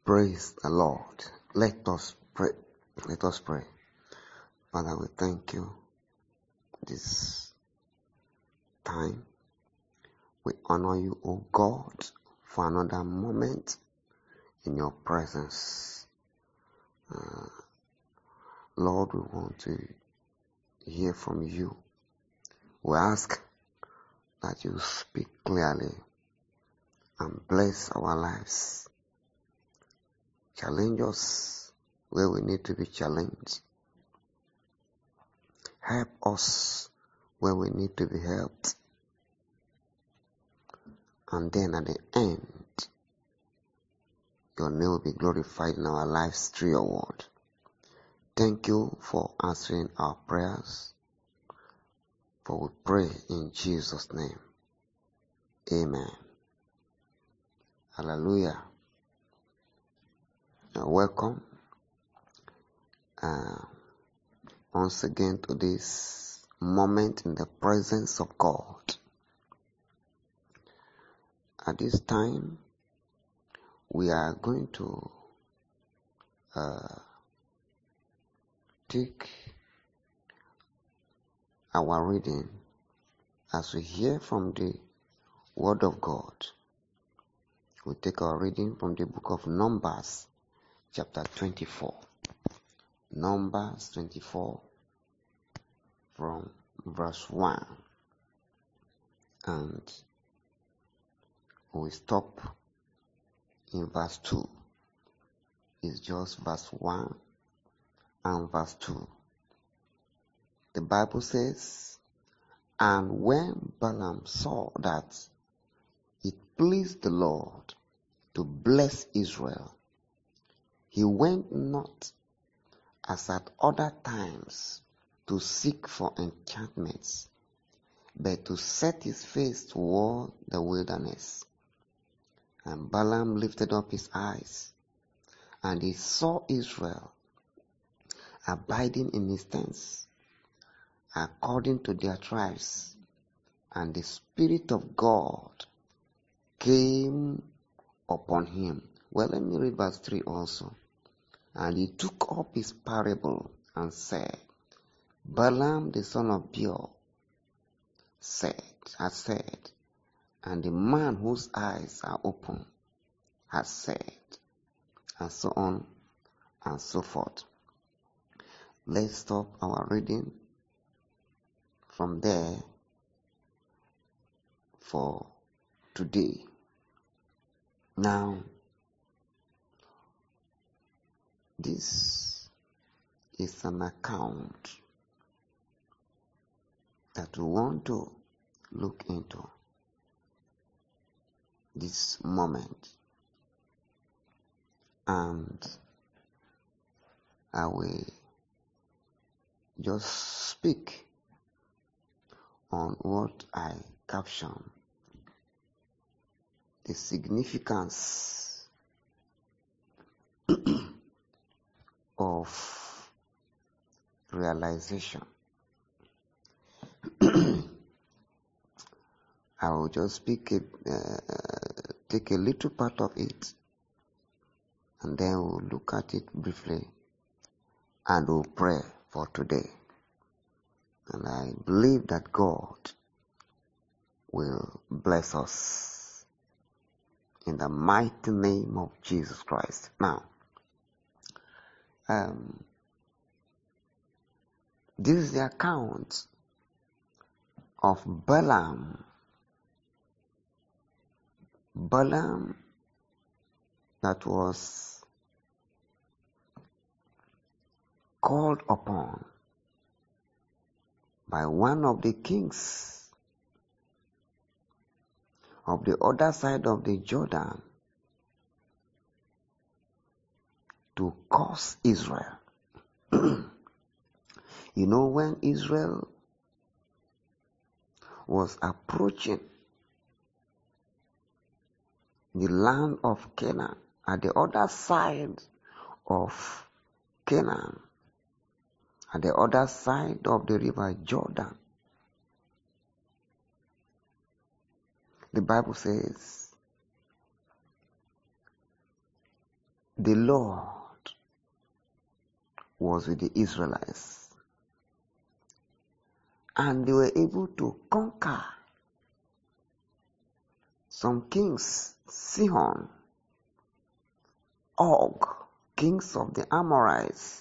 Praise the Lord. Let us pray. Let us pray. Father, we thank you this time. We honor you, O God, for another moment in your presence. Lord, we want to hear from you. We ask that you speak clearly and bless our lives. Challenge us where we need to be challenged. Help us where we need to be helped. And then at the end, your name will be glorified in our lives through your word. Thank you for answering our prayers. For we pray in Jesus' name. Amen. Hallelujah. Welcome once again to this moment in the presence of God. At this time, we are going to take our reading as we hear from the Word of God. We take our reading from the book of Numbers, chapter 24. Numbers 24 from verse 1. And we stop in verse 2. It's just verse 1 and verse 2. The Bible says, "And when Balaam saw that it pleased the Lord to bless Israel, he went not as at other times to seek for enchantments, but to set his face toward the wilderness. And Balaam lifted up his eyes, and he saw Israel abiding in his tents, according to their tribes. And the Spirit of God came upon him." Well, let me read verse 3 also. "And he took up his parable and said, Balaam the son of Beor has said, and the man whose eyes are open has said," and so on and so forth. Let's stop our reading from there for today. Now, this is an account that we want to look into this moment. And I will just speak on what I caption the significance of realization. I will just take a little part of it, and then we'll look at it briefly, and we'll pray for today. And I believe that God will bless us in the mighty name of Jesus Christ. Now, this is the account of Balaam. Balaam that was called upon by one of the kings of the other side of the Jordan to curse Israel. You know, when Israel was approaching the land of Canaan, at the other side of Canaan, at the other side of the river Jordan, the Bible says the Lord was with the Israelites, and they were able to conquer some kings, Sihon, Og, kings of the Amorites.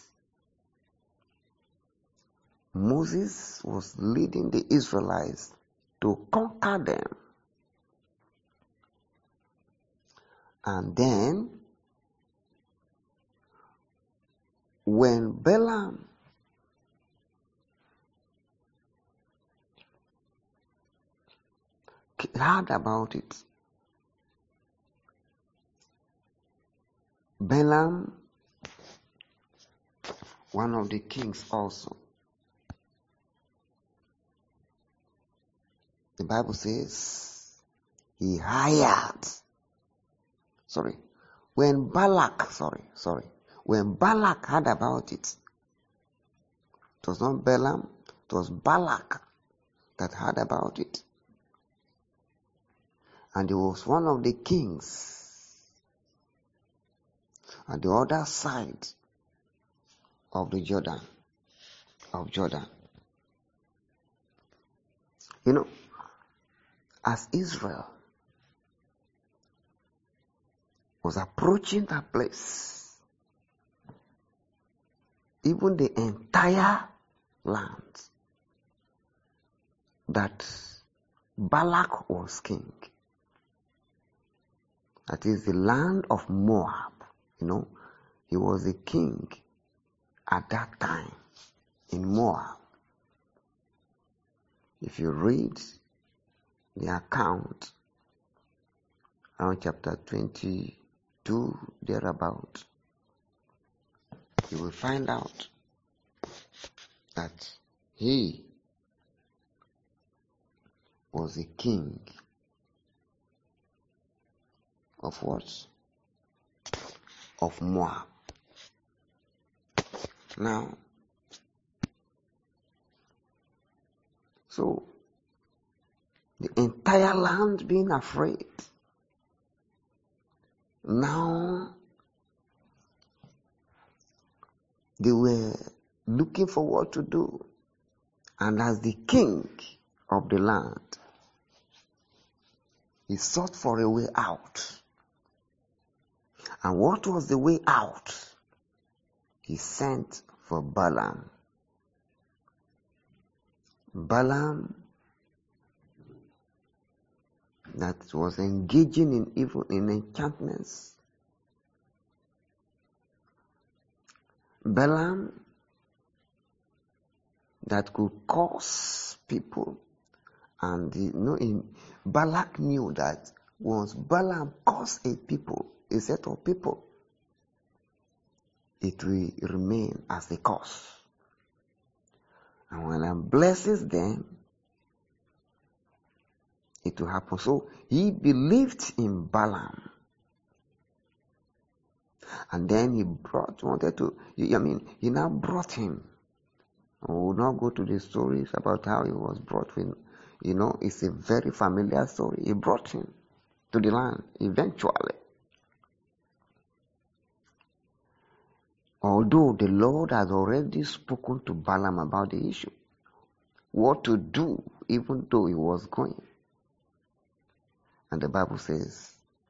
Moses was leading the Israelites to conquer them. And then, when Balaam heard about it, Balaam, one of the kings also, the Bible says he hired, when Balak heard about it, it was not Balaam, it was Balak that heard about it. And he was one of the kings at the other side of the Jordan. You know, as Israel was approaching that place, even the entire land that Balak was king, that is the land of Moab, he was a king at that time in Moab. If you read the account around chapter 22, thereabout, you will find out that he was a king of what? Of Moab. Now, so the entire land being afraid, now they were looking for what to do. And as the king of the land, he sought for a way out. And what was the way out? He sent for Balaam. Balaam, that was engaging in evil, in enchantments. Balaam, that could cause people. And Balak knew that once Balaam caused a set of people, it will remain as a curse. And when he blesses them, it will happen. So he believed in Balaam. And then he now brought him. We will not go to the stories about how he was brought in. It's a very familiar story. He brought him to the land eventually. Although the Lord has already spoken to Balaam about the issue, what to do even though he was going. And the Bible says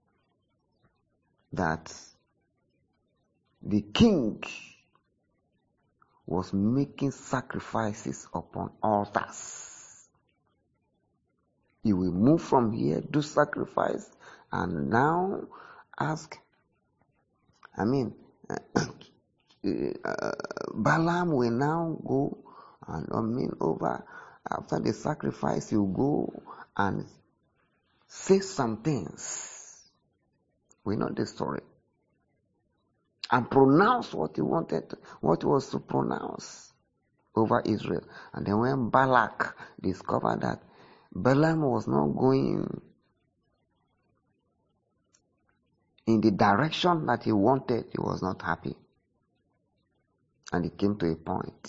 that the king was making sacrifices upon altars. He will move from here, do sacrifice, and now ask, Balaam will now go and over after the sacrifice, he'll go and say some things. We know the story. And pronounce what he wanted, what he was to pronounce over Israel. And then when Balak discovered that Balaam was not going in the direction that he wanted, he was not happy. And it came to a point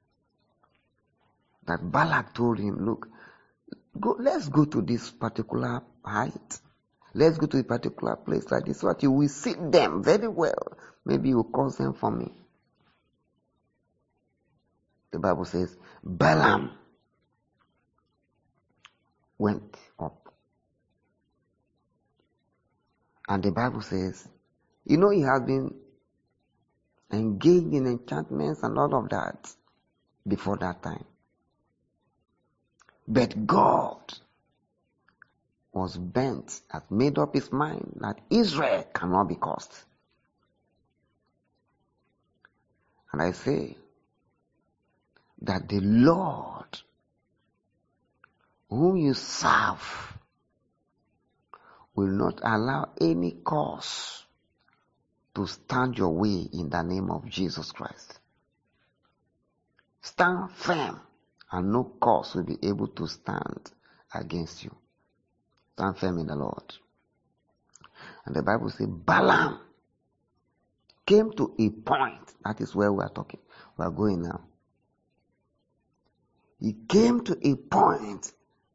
that Balak told him, look, let's go to this particular height. Let's go to a particular place like this so that you will see them very well. Maybe you cause them for me. The Bible says Balaam went up. And the Bible says, he has been engaged in enchantments and all of that before that time. But God was bent, had made up his mind that Israel cannot be cursed. And I say that the Lord whom you serve will not allow any curse to stand your way in the name of Jesus Christ. Stand firm, and no curse will be able to stand against you. Stand firm in the Lord. And the Bible says Balaam came to a point. That is where we are talking. We are going now. He came to a point.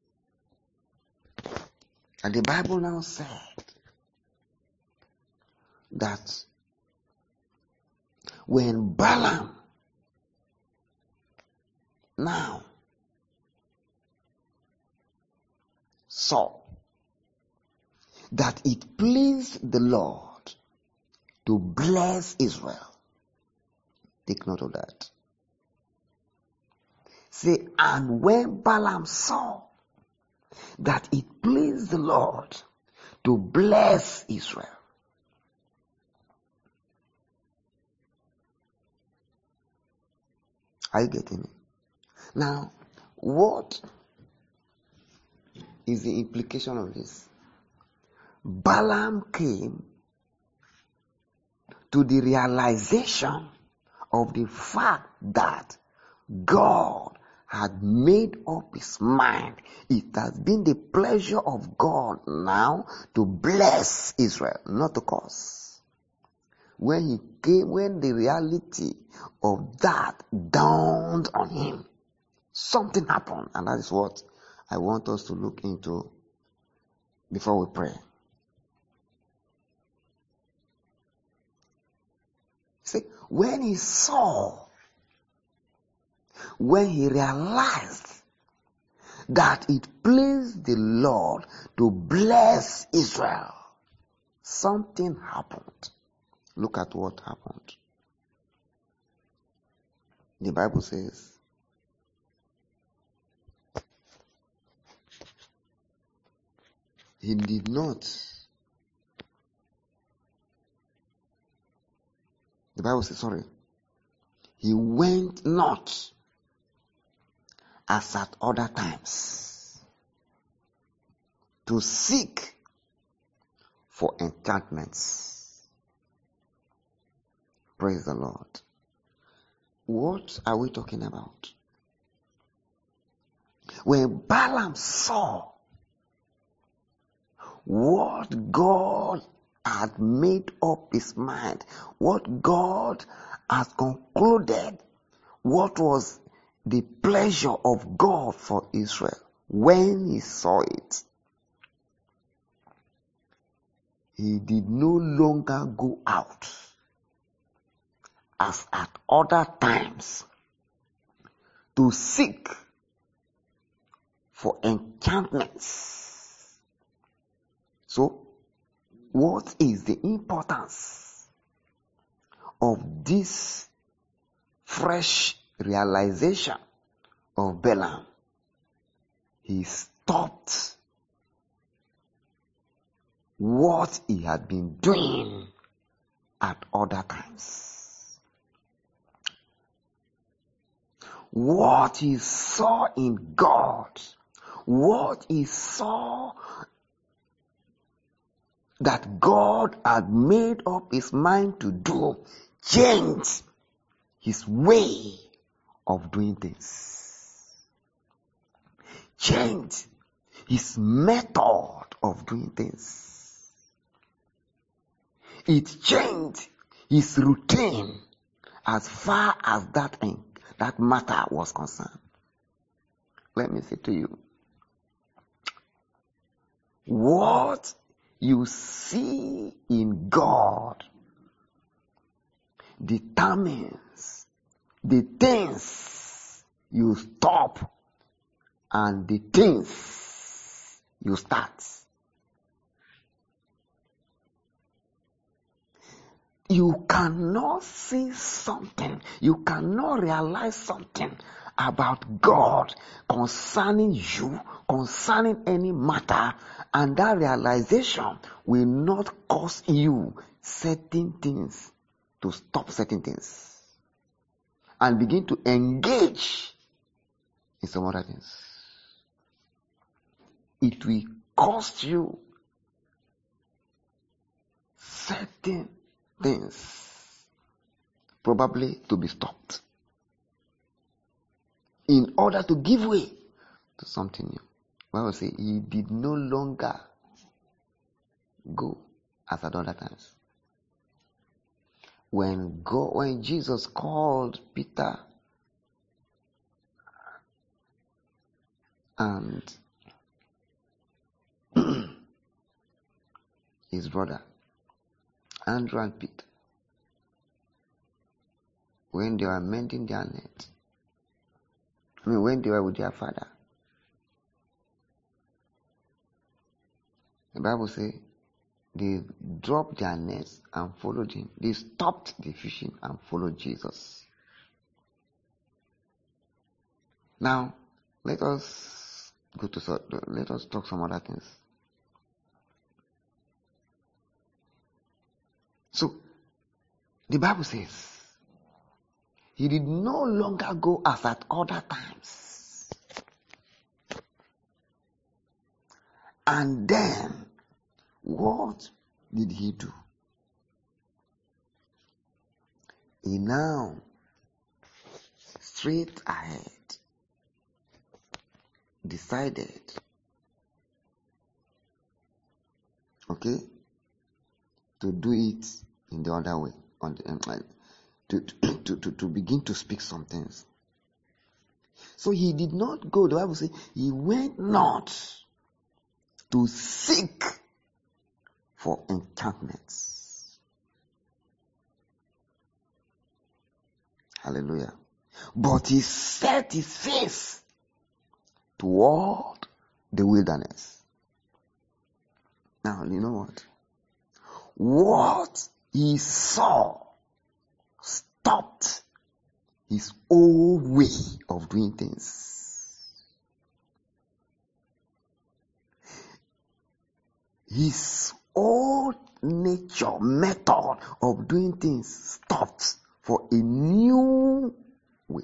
And the Bible now said that when Balaam now saw that it pleased the Lord to bless Israel. Take note of that. Say, and when Balaam saw that it pleased the Lord to bless Israel. Are you getting me? Now, what is the implication of this? Balaam came to the realization of the fact that God had made up his mind. It has been the pleasure of God now to bless Israel, not to curse. When the reality of that dawned on him, something happened, and that is what I want us to look into before we pray. See, when he realized that it pleased the Lord to bless Israel, something happened. Look at what happened. The Bible says, he did not. The Bible says, he went not as at other times to seek for enchantments. Praise the Lord. What are we talking about? When Balaam saw what God had made up his mind, what God has concluded, what was the pleasure of God for Israel, when he saw it, he did no longer go out as at other times to seek for enchantments. So, what is the importance of this fresh realization of Balaam? He stopped what he had been doing at other times. What he saw in God, what he saw that God had made up his mind to do, changed his way of doing things. Changed his method of doing things. It changed his routine as far as that matter was concerned. Let me say to you, what you see in God determines the things you stop and the things you start. You cannot see something, you cannot realize something about God concerning you, concerning any matter, and that realization will not cause you certain things to stop certain things and begin to engage in some other things. It will cost you certain things probably to be stopped in order to give way to something new. Bible says he did no longer go as at other times. When Jesus called Peter and his brother Andrew and Peter, when they were mending their net, when they were with their father, the Bible says they dropped their nets and followed him. They stopped the fishing and followed Jesus. Now, let us talk some other things. So, the Bible says, he did no longer go as at other times. And then, what did he do? He now, straight ahead, decided, to do it in the other way, to begin to speak some things. So he did not go, the Bible says, he went not to seek for enchantments. Hallelujah. But he set his face toward the wilderness. Now, you know what? What he saw stopped his old way of doing things. His old nature, method of doing things stopped for a new way.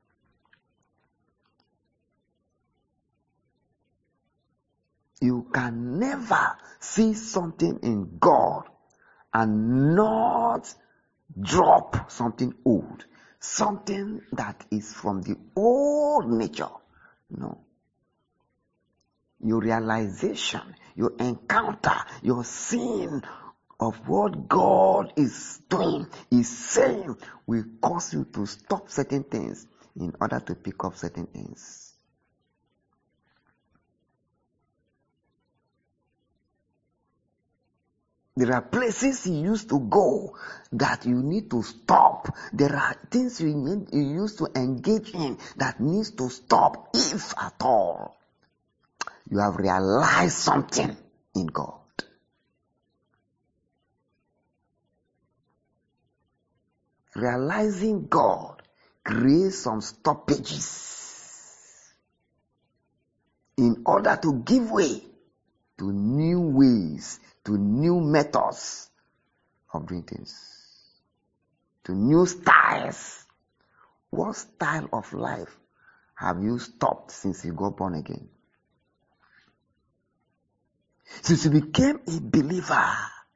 You can never see something in God and not drop something old, something that is from the old nature. No. Your realization, your encounter, your seeing of what God is doing, is saying, will cause you to stop certain things in order to pick up certain things. There are places you used to go that you need to stop. There are things you used to engage in that needs to stop, if at all you have realized something in God. Realizing God creates some stoppages in order to give way to new ways, to new methods of doing things, to new styles. What style of life have you stopped since you got born again? Since you became a believer,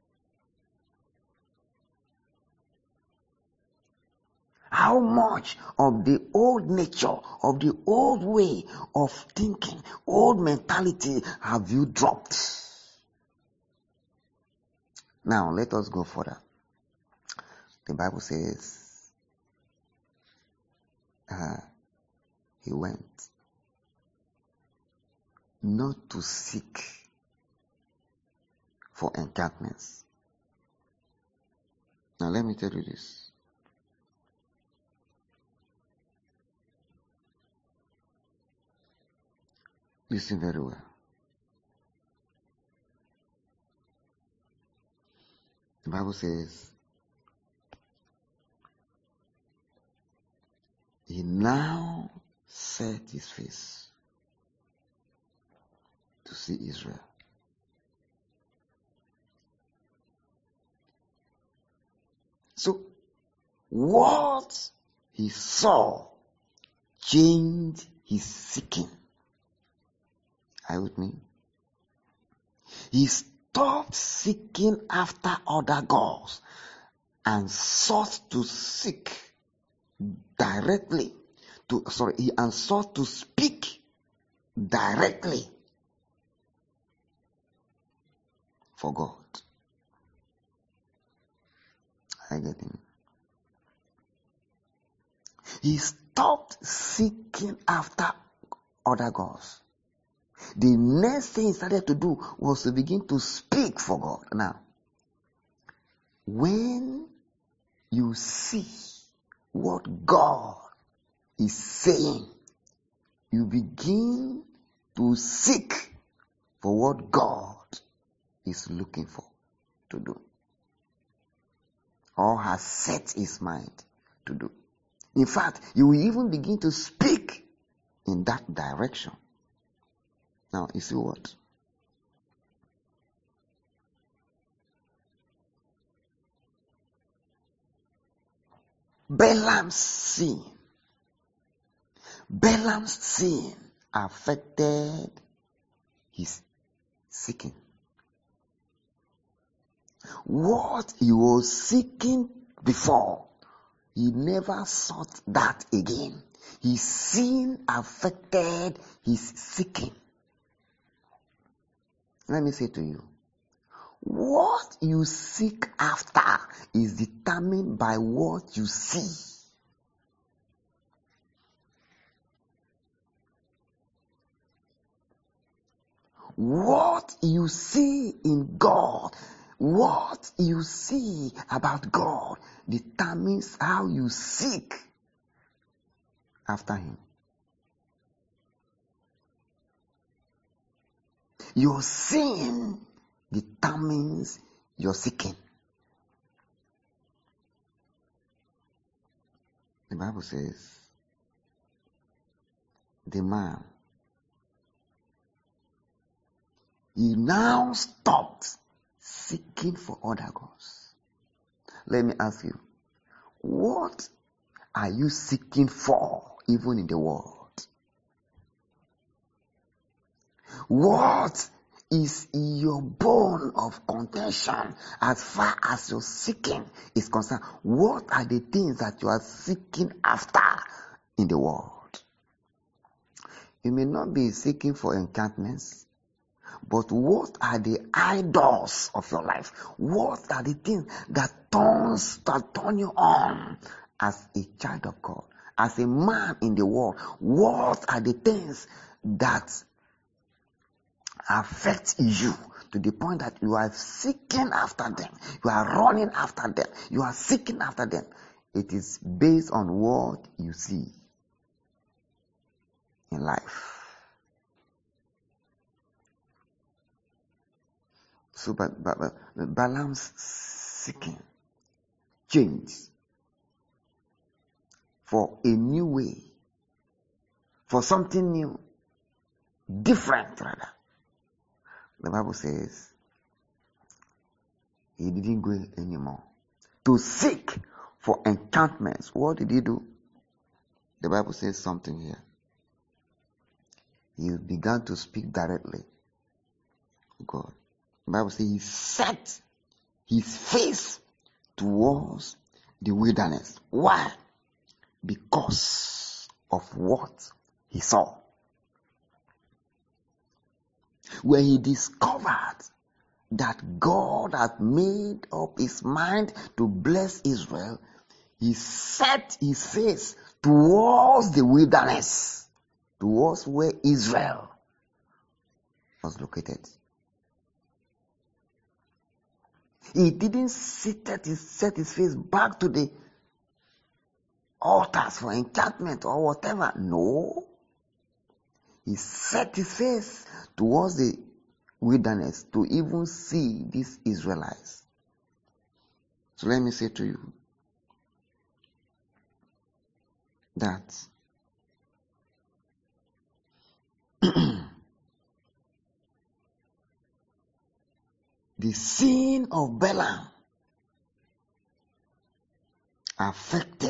how much of the old nature, of the old way of thinking, old mentality have you dropped? Now, let us go further. The Bible says, he went not to seek for enchantments. Now, let me tell you this. Listen very well. The Bible says, he now set his face to see Israel. So, what he saw changed his seeking. Are you with me? He stopped seeking after other gods and sought to seek directly and sought to speak directly for God. I get him. He stopped seeking after other gods. The next thing he started to do was to begin to speak for God. Now, when you see what God is saying, you begin to seek for what God is looking for to do, or has set his mind to do. In fact, you will even begin to speak in that direction. Now, you see what? Balaam's sin affected his seeking. What he was seeking before, he never sought that again. His sin affected his seeking. Let me say to you, what you seek after is determined by what you see. What you see in God, what you see about God determines how you seek after Him. Your sin determines your seeking. The Bible says, the man, he now stopped seeking for other gods. Let me ask you, what are you seeking for even in the world? What is your bone of contention as far as your seeking is concerned? What are the things that you are seeking after in the world? You may not be seeking for enchantments, but what are the idols of your life? What are the things that turn you on as a child of God, as a man in the world? What are the things that affect you to the point that you are seeking after them, you are running after them, you are seeking after them? It is based on what you see in life. So, but Balaam's seeking changed for a new way, for something new, different rather. The Bible says he didn't go anymore to seek for enchantments. What did he do? The Bible says something here. He began to speak directly to God. The Bible says he set his face towards the wilderness. Why? Because of what he saw. When he discovered that God had made up his mind to bless Israel, he set his face towards the wilderness, towards where Israel was located. He didn't set his face back to the altars for enchantment or whatever. No. He set his face towards the wilderness to even see these Israelites. So let me say to you that the sin of Balaam affected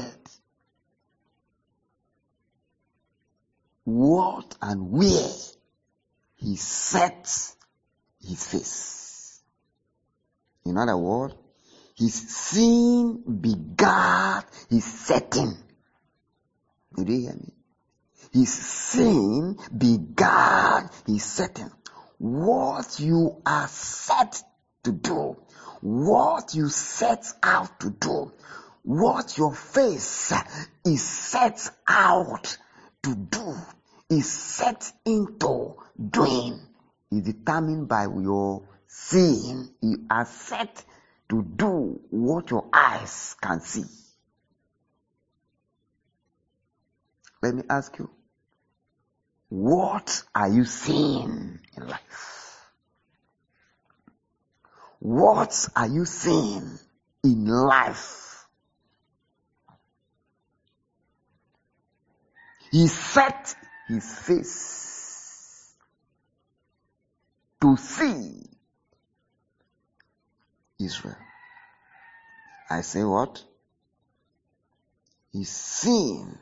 what and where he set his face. In other words, his sin begat his setting. Did you hear me? His sin begat his setting. What you are set to do, what you set out to do, what your face is set out to do, is set into doing, is determined by your sin. You are set to do what your eyes can see. Let me ask you, what are you seeing in life? What are you seeing in life? He set his face to see Israel. I say what? His sin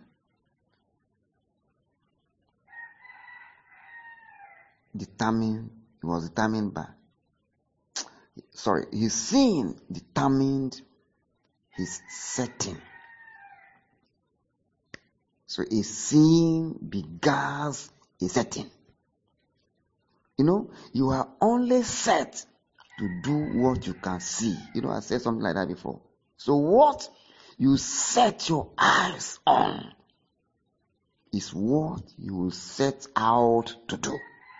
his sin determined his setting. So his sin begins a setting. You are only set to do what you can see. I said something like that before. So what you set your eyes on is what you will set out to do.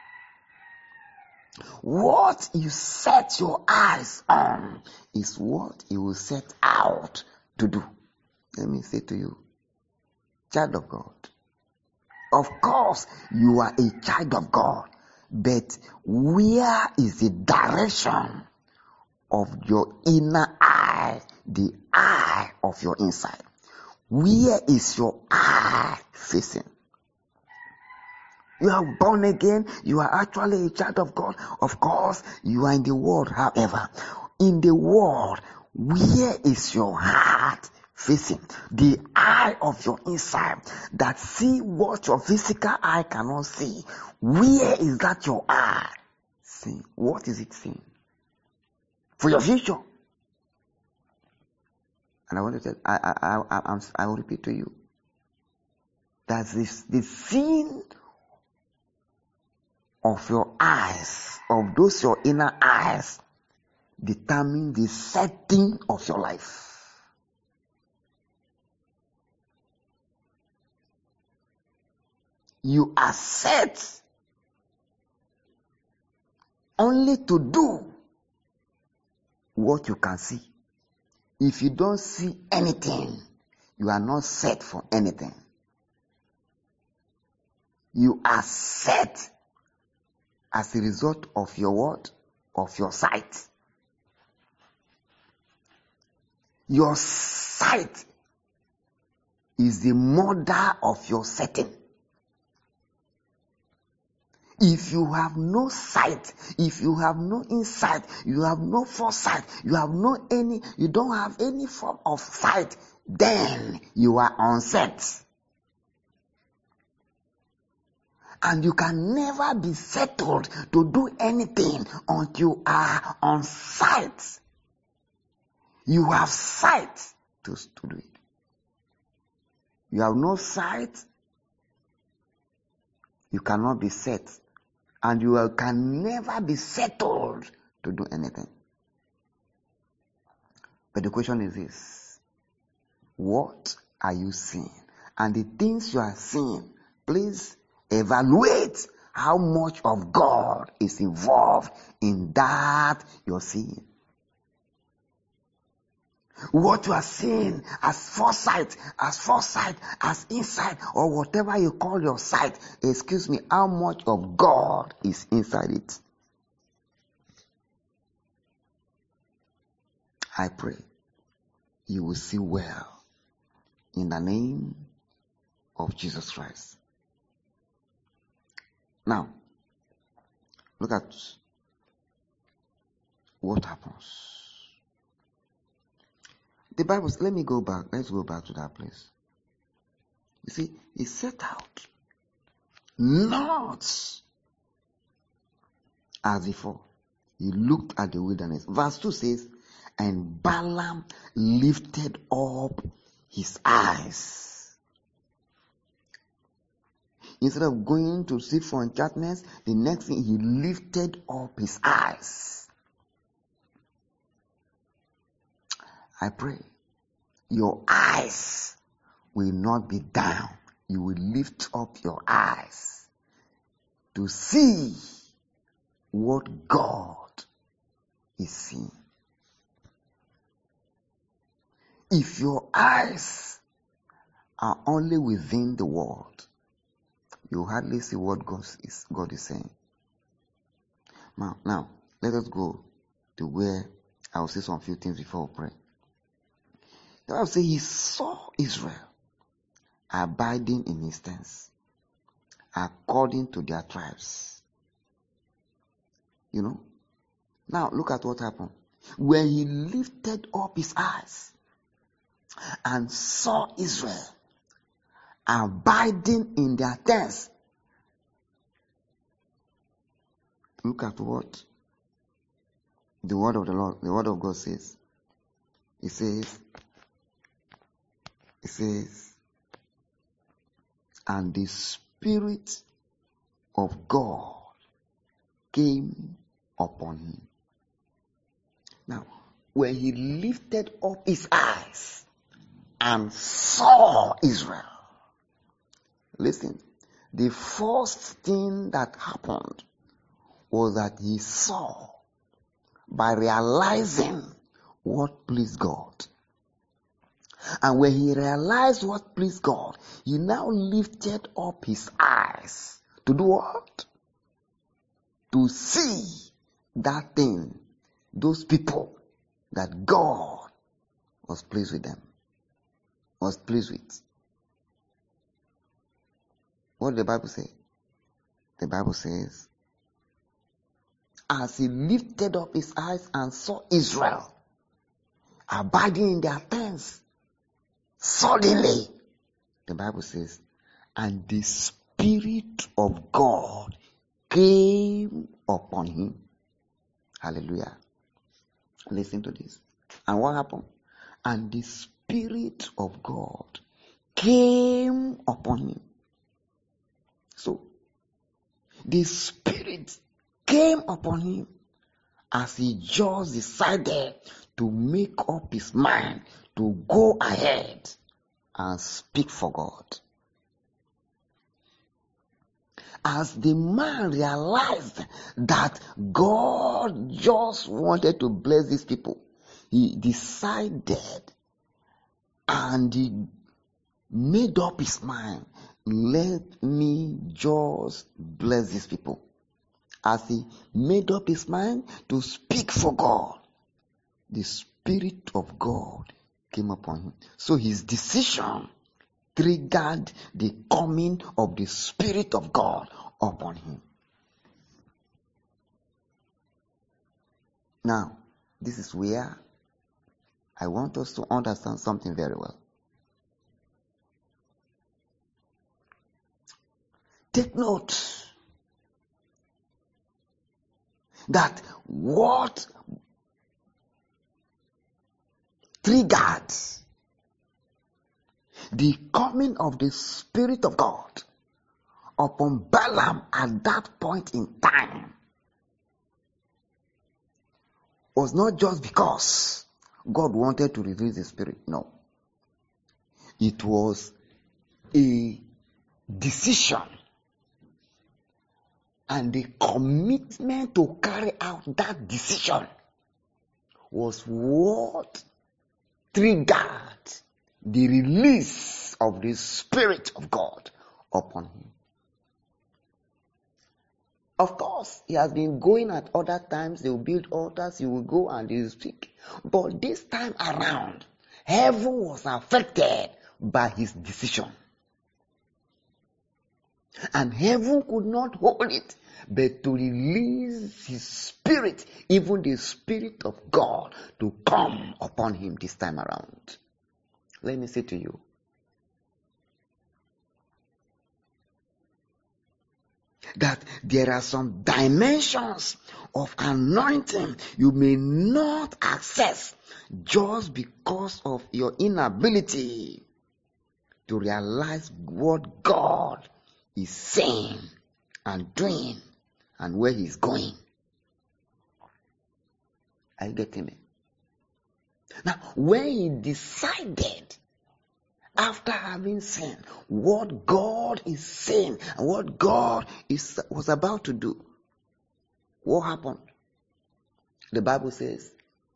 What you set your eyes on is what you will set out to do. Let me say to you, child of God, of course you are a child of God, but where is the direction of your inner eye, the eye of your inside? Where is your eye facing? You are born again. You are actually a child of God. Of course, you are in the world. However, in the world, where is your heart facing? The eye of your inside that see what your physical eye cannot see. Where is that your eye seeing? What is it seeing? For your future. And I want to tell, I will repeat to you that the sin of your eyes, of those your inner eyes, determine the setting of your life. You are set only to do what you can see. If you don't see anything, you are not set for anything. You are set as a result of your what? Of your sight. Your sight is the mother of your setting. If you have no sight, if you have no insight, you have no foresight, you don't have any form of sight, then you are unset. And you can never be settled to do anything until you are on sight. You have sight to do it. You have no sight, you cannot be set. And you can never be settled to do anything. But the question is this: what are you seeing? And the things you are seeing, please evaluate how much of God is involved in that you're seeing. What you are seeing as foresight, as insight, or whatever you call your sight, excuse me, how much of God is inside it? I pray you will see well in the name of Jesus Christ. Now, look at what happens. The Bible, let me go back. Let's go back to that place. You see, he set out not as before. He looked at the wilderness. Verse 2 says, and Balaam lifted up his eyes. Instead of going to seek for enchantments, the next thing he lifted up his eyes. I pray your eyes will not be down. You will lift up your eyes to see what God is seeing. If your eyes are only within the world, you hardly see what God is saying. Now, let us go to where I will say some few things before we pray. The Bible says he saw Israel abiding in his tents, according to their tribes. You know? Now, look at what happened. When he lifted up his eyes and saw Israel abiding in their tents, look at what the word of the Lord, the word of God says. It says, and the Spirit of God came upon him. Now, when he lifted up his eyes and saw Israel, listen, the first thing that happened was that he saw by realizing what pleased God. And when he realized what pleased God, he now lifted up his eyes to do what? To see that thing, those people that God was pleased with them, was pleased with. What did the Bible say? The Bible says, as he lifted up his eyes and saw Israel abiding in their tents, suddenly, the Bible says, and the Spirit of God came upon him. Hallelujah. Listen to this. And what happened? And the Spirit of God came upon him. So, the Spirit came upon him as he just decided to make up his mind to go ahead and speak for God. As the man realized that God just wanted to bless these people, he decided and he made up his mind, let me just bless these people. As he made up his mind to speak for God, the Spirit of God came upon him. So his decision triggered the coming of the Spirit of God upon him. Now, this is where I want us to understand something very well. Take note that what triggered the coming of the Spirit of God upon Balaam at that point in time was not just because God wanted to release the Spirit. No. It was a decision and the commitment to carry out that decision was what triggered the release of the Spirit of God upon him. Of course, he has been going at other times. They will build altars. He will go and he will speak. But this time around, heaven was affected by his decision. And heaven could not hold it, but to release his Spirit, even the Spirit of God, to come upon him this time around. Let me say to you, that there are some dimensions of anointing you may not access just because of your inability to realize what God is saying and doing and where he's going. Are you getting me? Now, when he decided, after having seen what God is saying and what God was about to do, what happened? The Bible says,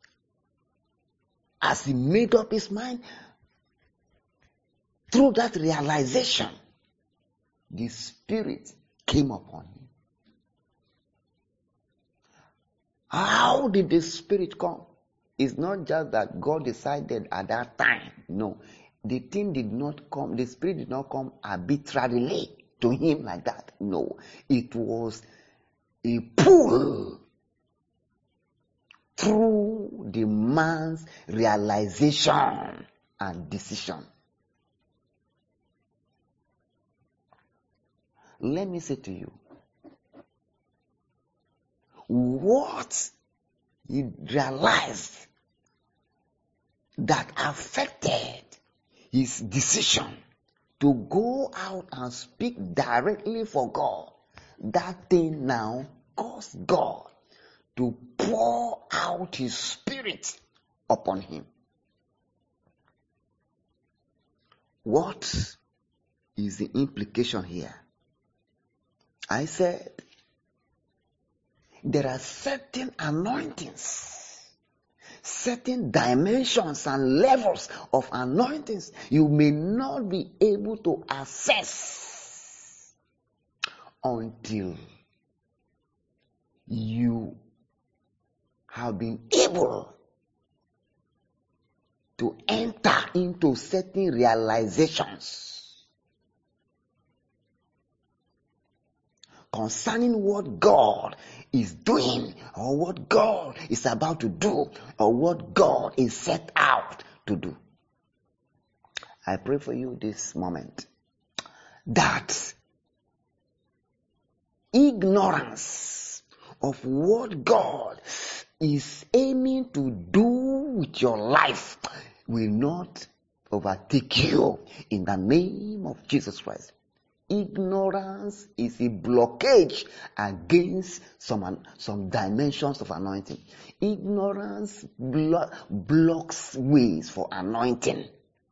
as he made up his mind, through that realization, the Spirit came upon him. How did the Spirit come? It's not just that God decided at that time. No. The thing did not come, the Spirit did not come arbitrarily to him like that. No. It was a pull through the man's realization and decision. Let me say to you, what he realized that affected his decision to go out and speak directly for God, that thing now caused God to pour out his Spirit upon him. What is the implication here? I said, there are certain anointings, certain dimensions and levels of anointings you may not be able to access until you have been able to enter into certain realizations concerning what God is doing, or what God is about to do, or what God is set out to do. I pray for you this moment that ignorance of what God is aiming to do with your life will not overtake you in the name of Jesus Christ. Ignorance is a blockage against some dimensions of anointing. Ignorance blocks ways for anointing.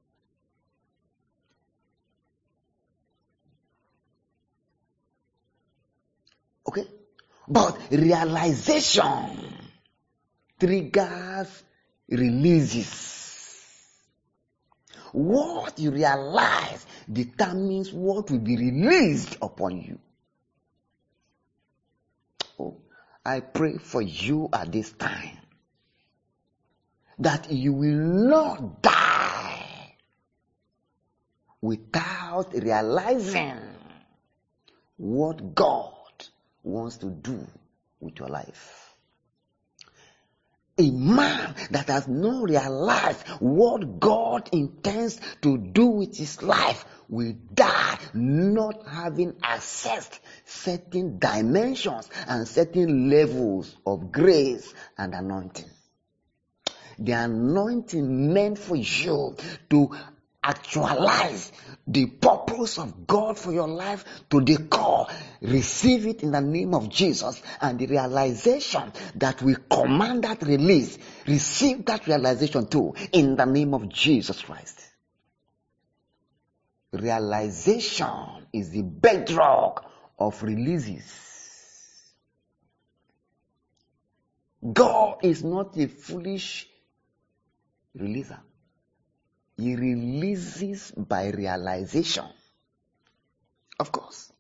Okay? But realization triggers releases. What you realize determines what will be released upon you. Oh, I pray for you at this time that you will not die without realizing what God wants to do with your life. A man that has not realized what God intends to do with his life will die not having accessed certain dimensions and certain levels of grace and anointing. The anointing meant for you to actualize the purpose of God for your life to the core. Receive it in the name of Jesus, and the realization that we command that release, receive that realization too in the name of Jesus Christ. Realization is the bedrock of releases. God is not a foolish releaser. He releases by realization. Of course.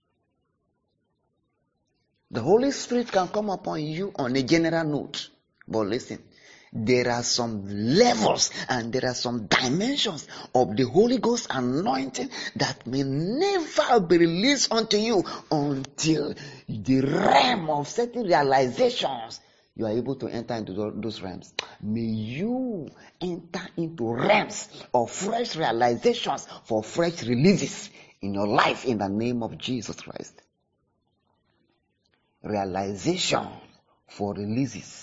The Holy Spirit can come upon you on a general note. But listen, there are some levels and there are some dimensions of the Holy Ghost anointing that may never be released unto you until the realm of certain realizations you are able to enter into those realms. May you enter into realms of fresh realizations for fresh releases in your life in the name of Jesus Christ. Realization for releases.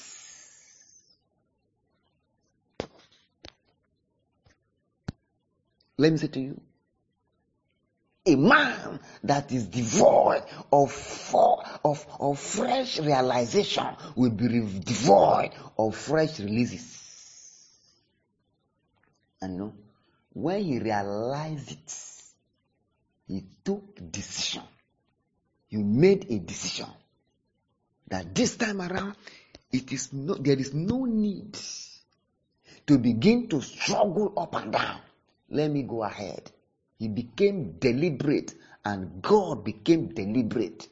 Let me say to you, a man that is devoid of fresh realization will be devoid of fresh releases. And no, when he realized it, he took decision. You made a decision that this time around, there is no need to begin to struggle up and down. Let me go ahead. He became deliberate, and God became deliberate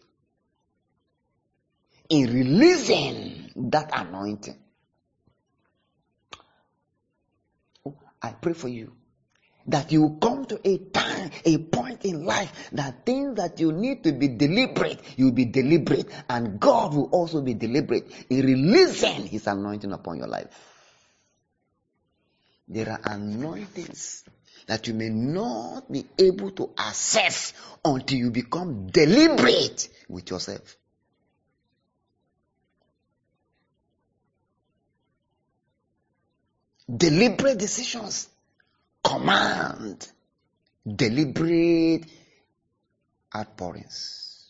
in releasing that anointing. I pray for you that you come to a point in life that things that you need to be deliberate, you'll be deliberate, and God will also be deliberate in releasing His anointing upon your life. There are anointings that you may not be able to access until you become deliberate with yourself. Deliberate decisions command deliberate outpourings.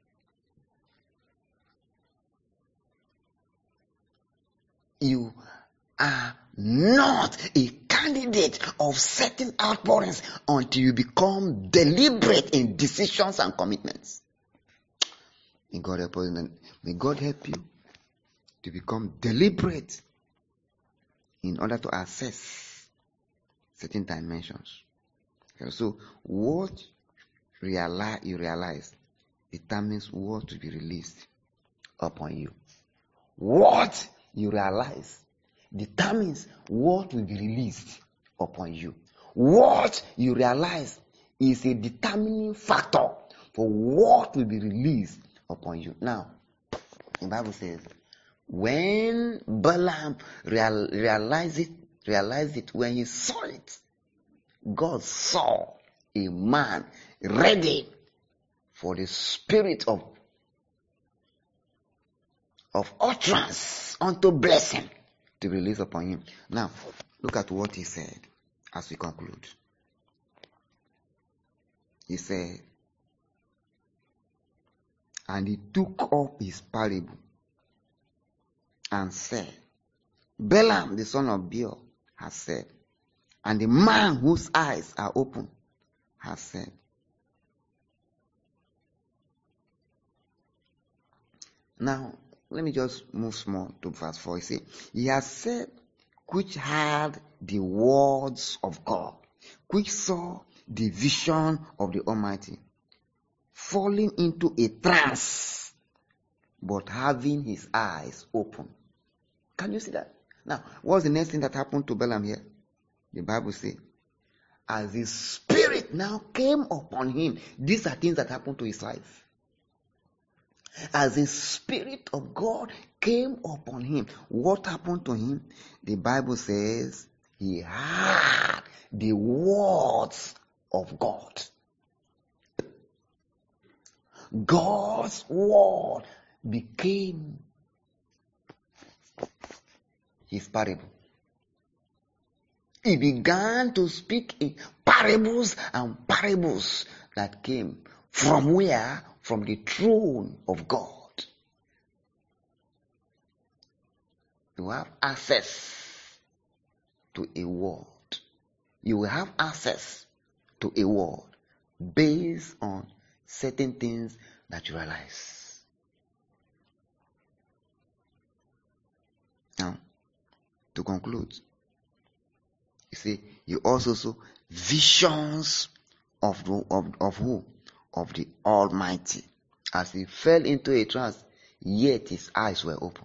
You are not a candidate of certain outpourings until you become deliberate in decisions and commitments. May God help us. May God help you to become deliberate in order to access certain dimensions. Okay, so what you realize determines what to be released upon you. What you realize determines what will be released upon you. What you realize is a determining factor for what will be released upon you. Now, the Bible says, when Balaam realized it, when he saw it, God saw a man ready for the spirit of utterance unto blessing to release upon him. Now, look at what he said as we conclude. He said, and he took up his parable and said, Balaam, the son of Beor, has said, and the man whose eyes are open has said. Now, let me just move small to verse 4. He said, he has said, which had the words of God, which saw the vision of the Almighty, falling into a trance, but having his eyes open. Can you see that? Now, what's the next thing that happened to Balaam here? The Bible says, as the Spirit now came upon him, these are things that happened to his life. As the Spirit of God came upon him, what happened to him? The Bible says he heard the words of God. God's word became his parable. He began to speak in parables and parables that came from where? From the throne of God. You have access to a word. You will have access to a word based on certain things that you realize. Now, to conclude, you see, You also saw visions of who? Of the Almighty. As he fell into a trance, yet his eyes were open.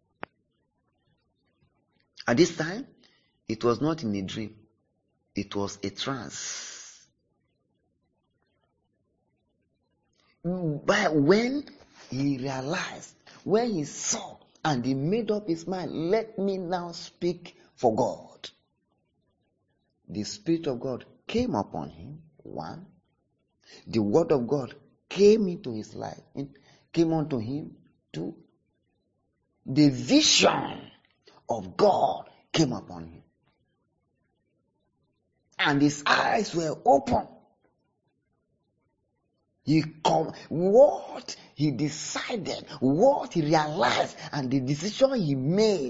At this time, it was not in a dream. It was a trance. But when he realized, when he saw, and he made up his mind, let me now speak for God. The Spirit of God came upon him, one. The Word of God came into his life, came unto him, two. The vision of God came upon him. And his eyes were open. What he decided, what he realized, and the decision he made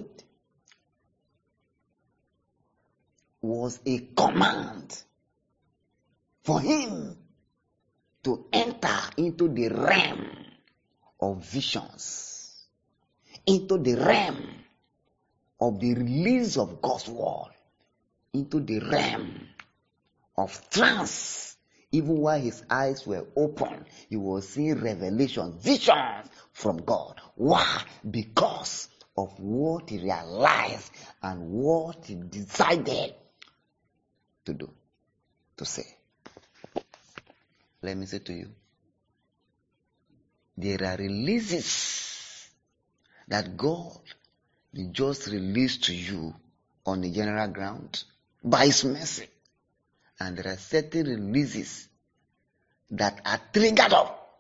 was a command for him to enter into the realm of visions, into the realm of the release of God's word, into the realm of trance. Even while his eyes were open, he was seeing revelation, visions from God. Why? Because of what he realized and what he decided to do, to say. Let me say to you, there are releases that God will just release to you on a general ground by his mercy. And there are certain releases that are triggered up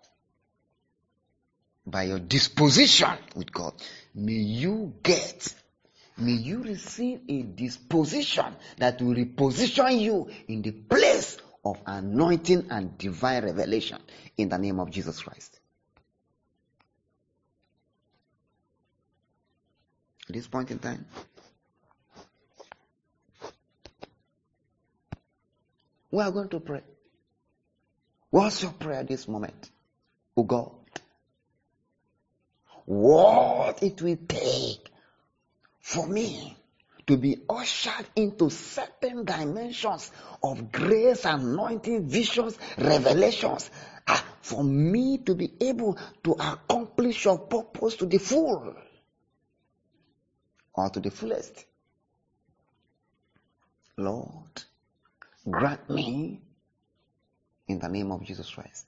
by your disposition with God. May you receive a disposition that will reposition you in the place of anointing and divine revelation in the name of Jesus Christ. At this point in time, we are going to pray. What's your prayer this moment? Oh God, what it will take for me to be ushered into certain dimensions of grace, anointing, visions, revelations, for me to be able to accomplish your purpose to the full or to the fullest. Lord, grant me in the name of Jesus Christ.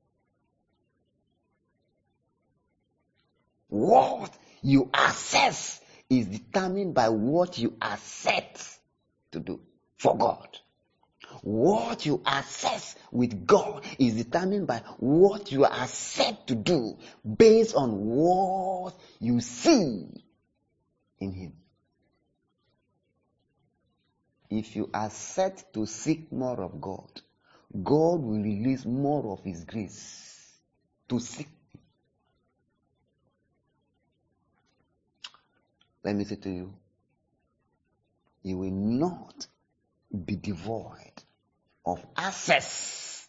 What you assess is determined by what you are set to do for God. What you assess with God is determined by what you are set to do based on what you see in Him. If you are set to seek more of God, God will release more of His grace to seek. Let me say to you, you will not be devoid of access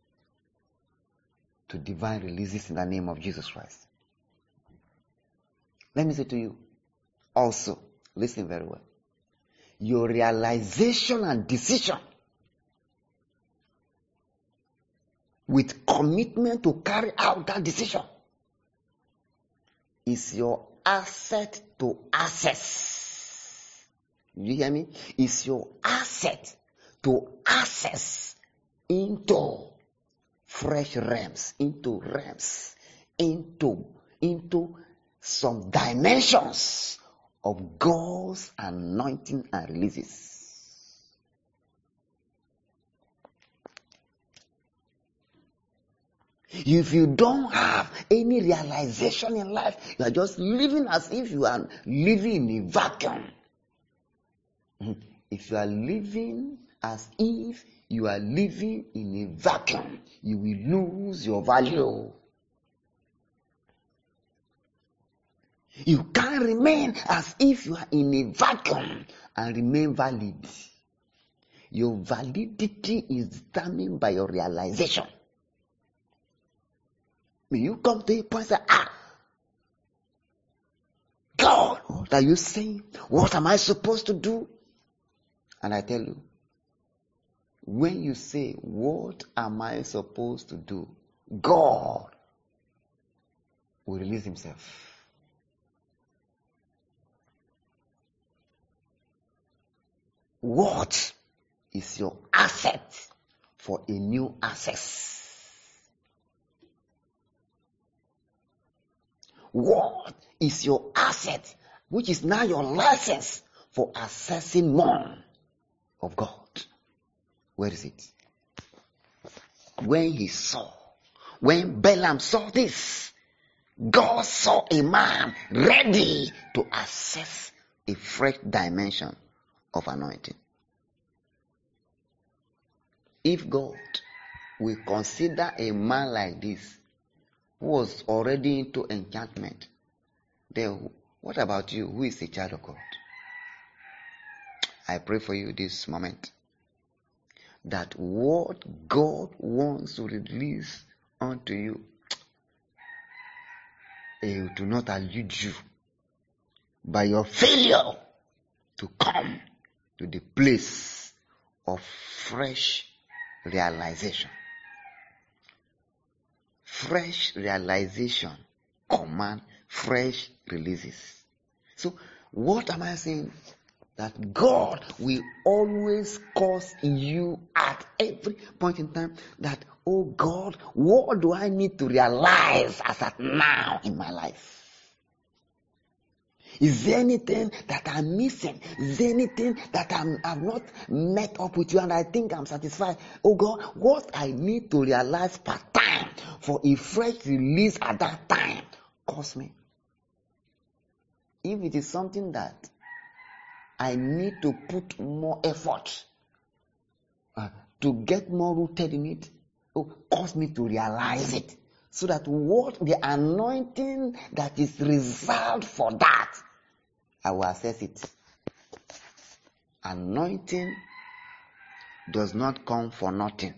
to divine releases in the name of Jesus Christ. Let me say to you, also, listen very well, your realization and decision with commitment to carry out that decision is your asset to access. You hear me? It's your asset to access into fresh realms, into some dimensions of God's anointing and releases. If you don't have any realization in life, you are just living as if you are living in a vacuum. If you are living as if you are living in a vacuum, you will lose your value. You can't remain as if you are in a vacuum and remain valid. Your validity is determined by your realization. When you come to a point and say, God, what are you saying? What am I supposed to do? And I tell you, when you say, what am I supposed to do? God will release himself. What is your asset for a new access? What is your asset, which is now your license for accessing more of God? Where is it? When Balaam saw this, God saw a man ready to access a fresh dimension of anointing. If God will consider a man like this, who was already into enchantment, then what about you, who is a child of God? I pray for you this moment that what God wants to release unto you, He will not allude you by your failure to come to the place of fresh realization. Fresh realization command fresh releases. So what am I saying? That God will always cause you at every point in time that, oh God, what do I need to realize as at now in my life? Is there anything that I'm missing? Is there anything that I've not met up with you and I think I'm satisfied? Oh God, what I need to realize per time for a fresh release at that time, cause me. If it is something that I need to put more effort to get more rooted in it, cause me to realize it. So that what the anointing that is reserved for that, I will access it. Anointing does not come for nothing.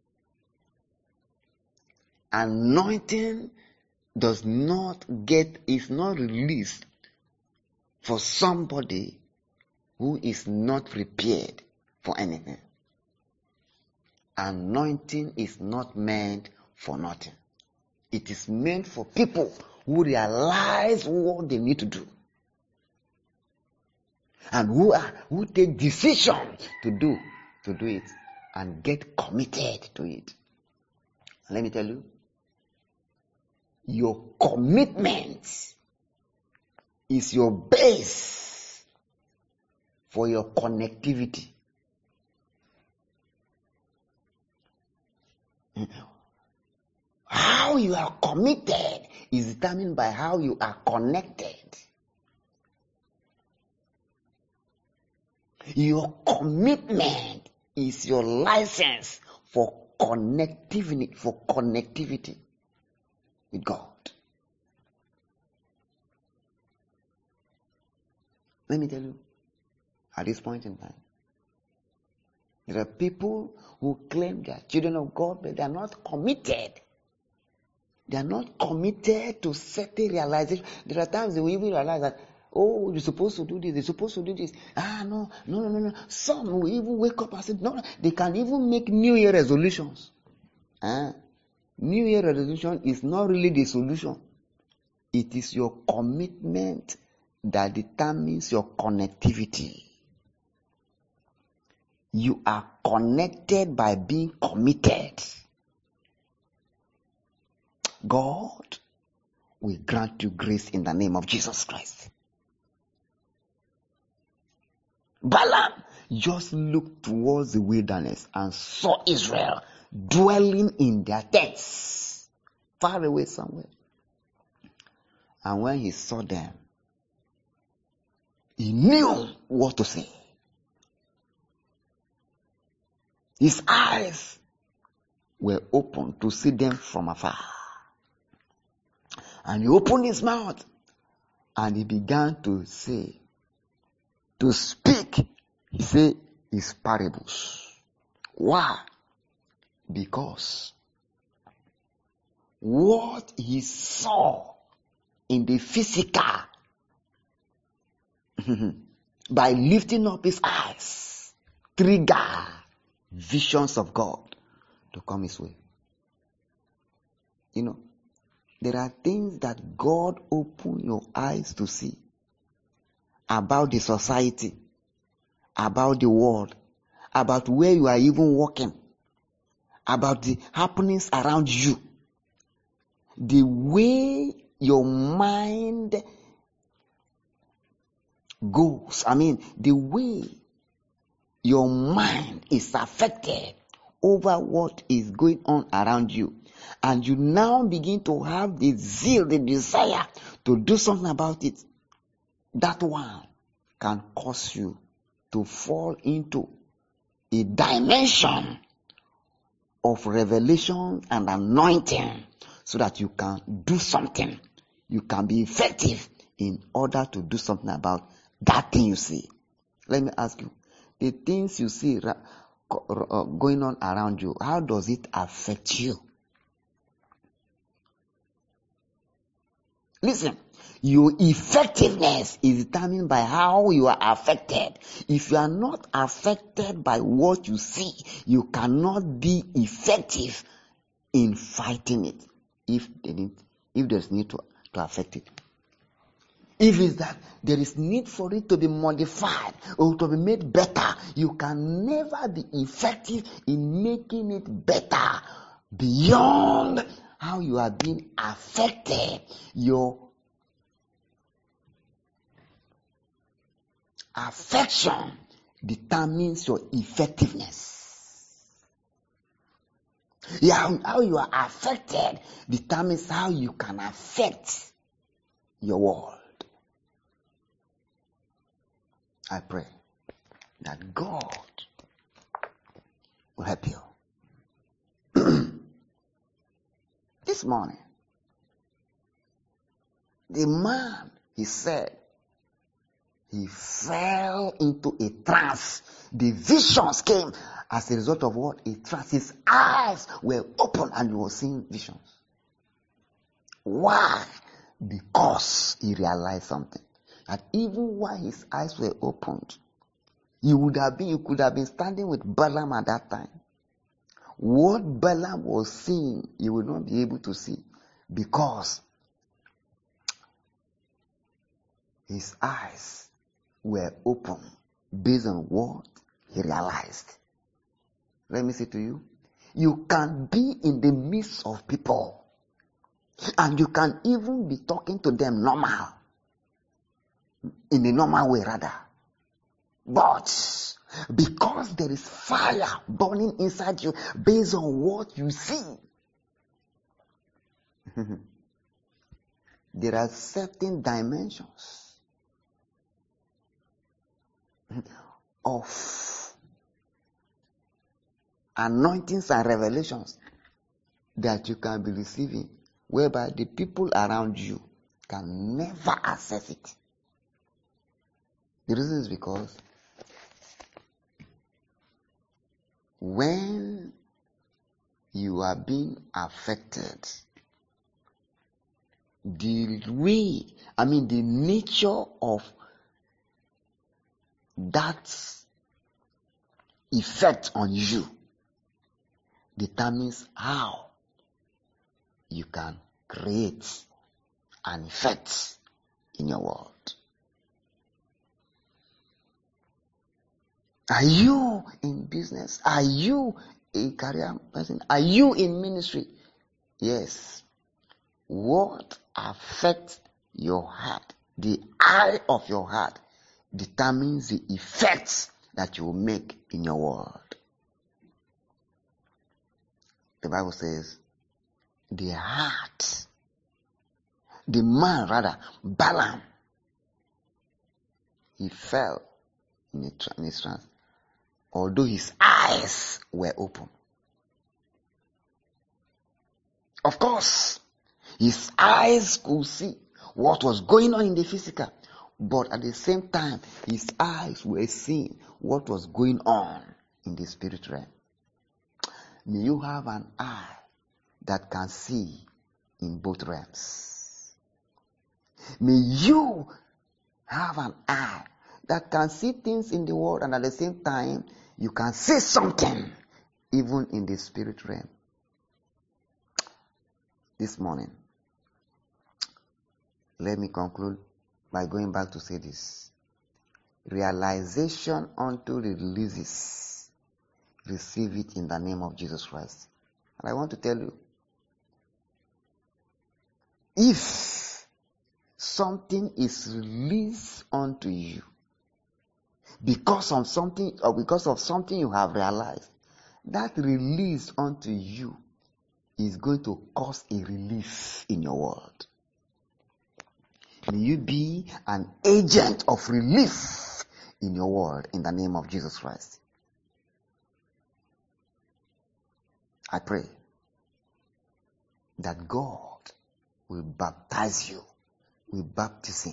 Anointing is not released for somebody who is not prepared for anything. Anointing is not meant for nothing. It is meant for people who realize what they need to do. And who take decision to do it and get committed to it. Let me tell you, your commitment is your base for your connectivity. How you are committed is determined by how you are connected. Your commitment is your license for connectivity with God. Let me tell you, at this point in time, there are people who claim they are children of God, but they are not committed. They are not committed to certain realization. There are times they will even realize that, oh, you're supposed to do this, they're supposed to do this. No. Some will even wake up and say, no, they can even make New Year resolutions. New Year resolution is not really the solution. It is your commitment that determines your connectivity. You are connected by being committed. God will grant you grace in the name of Jesus Christ. Balaam just looked towards the wilderness and saw Israel dwelling in their tents, far away somewhere. And when he saw them, he knew what to say. His eyes were open to see them from afar. And he opened his mouth and he began to speak, he said, his parables. Why? Because what he saw in the physical, by lifting up his eyes, trigger visions of God to come his way. There are things that God open your eyes to see about the society, about the world, about where you are even walking, about the happenings around you. The way your mind goes, the way your mind is affected over what is going on around you. And you now begin to have the zeal, the desire to do something about it. That one can cause you to fall into a dimension of revelation and anointing so that you can do something. You can be effective in order to do something about that thing you see. Let me ask you, the things you see going on around you, how does it affect you? Listen, your effectiveness is determined by how you are affected. If you are not affected by what you see, you cannot be effective in fighting it. If there's need to affect it. If it's that there is need for it to be modified or to be made better, you can never be effective in making it better beyond how you are being affected. Your affection determines your effectiveness. How you are affected determines how you can affect your world. I pray that God will help you. This morning, the man, he said, he fell into a trance. The visions came as a result of what? A trance. His eyes were open and he was seeing visions. Why? Because he realized something. That even while his eyes were opened, you could have been standing with Balaam at that time. What Balaam was seeing, you would not be able to see because his eyes were open based on what he realized. Let me say to you, you can be in the midst of people and you can even be talking to them normal, in a normal way rather. But because there is fire burning inside you based on what you see, there are certain dimensions of anointings and revelations that you can be receiving, whereby the people around you can never access it. The reason is because when you are being affected, the nature of that effect on you determines how you can create an effect in your world. Are you in business? Are you a career person? Are you in ministry? Yes. What affects your heart, the eye of your heart, determines the effects that you will make in your world. The Bible says, the man, Balaam, he fell in his trance, although his eyes were open. Of course, his eyes could see what was going on in the physical, but at the same time, his eyes were seeing what was going on in the spirit realm. May you have an eye that can see in both realms. May you have an eye that can see things in the world, and at the same time, you can say something even in the spirit realm. This morning, let me conclude by going back to say this. Realization unto releases. Receive it in the name of Jesus Christ. And I want to tell you, if something is released unto you because of something or because of something you have realized, that release unto you is going to cause a relief in your world. May you be an agent of relief in your world in the name of Jesus Christ. I pray that God will baptize you with baptism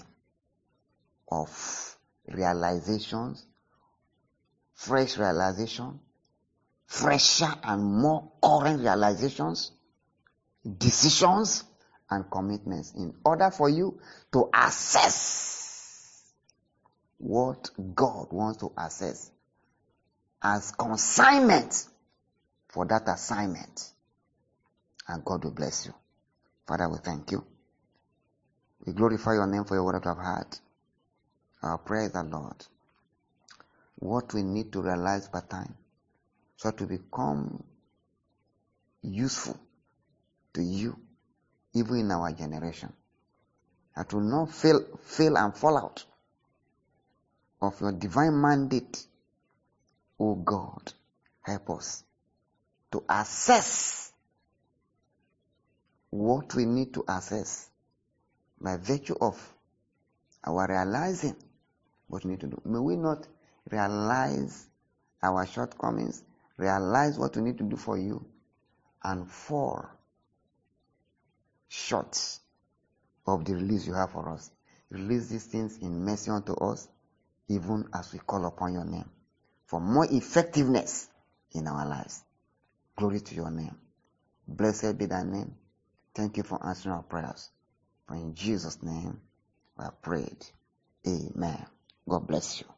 of realizations, fresh realization, fresher and more current realizations, decisions, and commitments in order for you to assess what God wants to assess as consignment for that assignment. And God will bless you. Father, we thank you. We glorify your name for your word that we have heard. Our prayer is that, Lord, what we need to realize by time so to become useful to you, even in our generation, that will not fail and fall out of your divine mandate. Oh God, help us to assess what we need to assess by virtue of our realizing what we need to do. May we not realize our shortcomings, realize what we need to do for you, and fall short of the release you have for us. Release these things in mercy unto us, even as we call upon your name, for more effectiveness in our lives. Glory to your name. Blessed be thy name. Thank you for answering our prayers. For in Jesus' name we have prayed. Amen. God bless you.